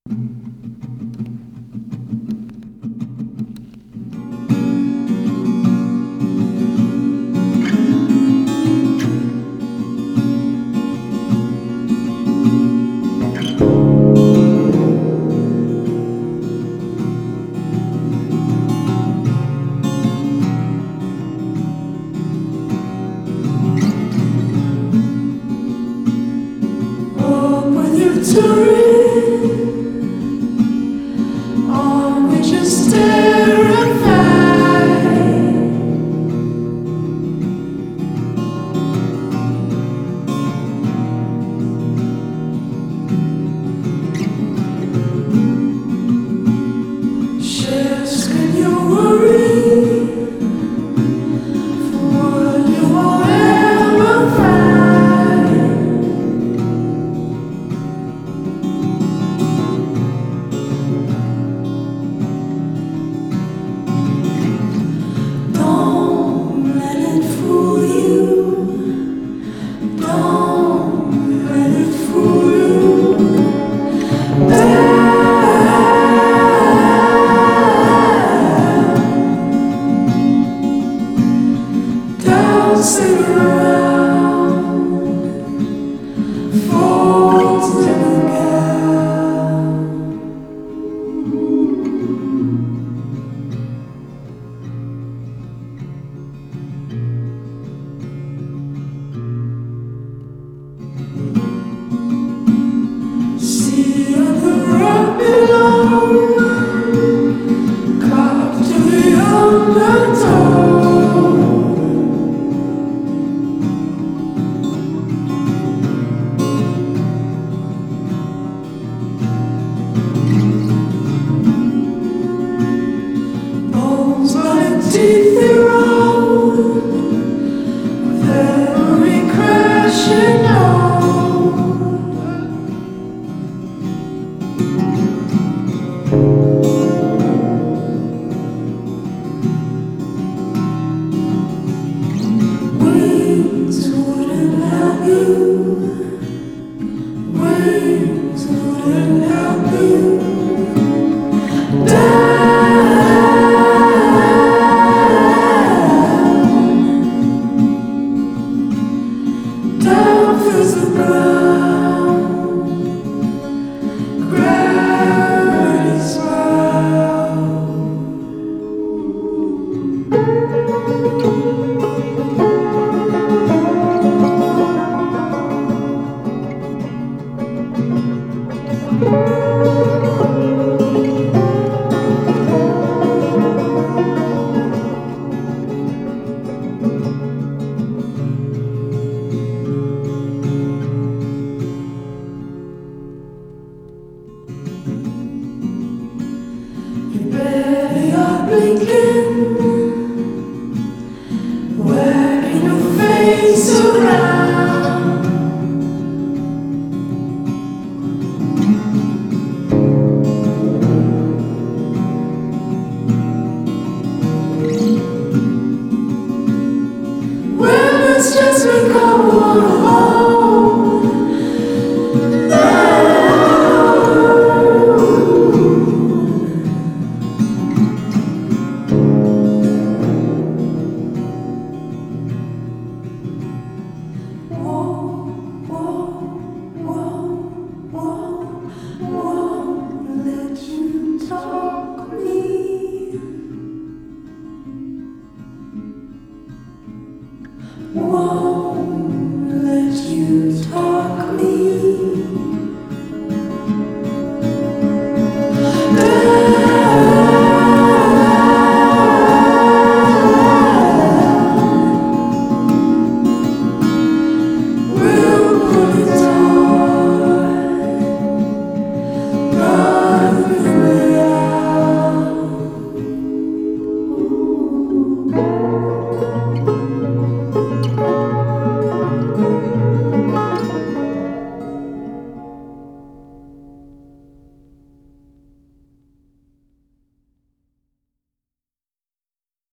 On which is terrified. Shares can you worry for what you will ever find? Don't let it fool you. Don't let it fool you. Dancing around, falls in the gap. See on the rock below, carved to the undertow. Bones like teeth erode, with every crash you know. Wings wouldn't help you. Wings wouldn't help you. Down feels the ground, gravity's wild.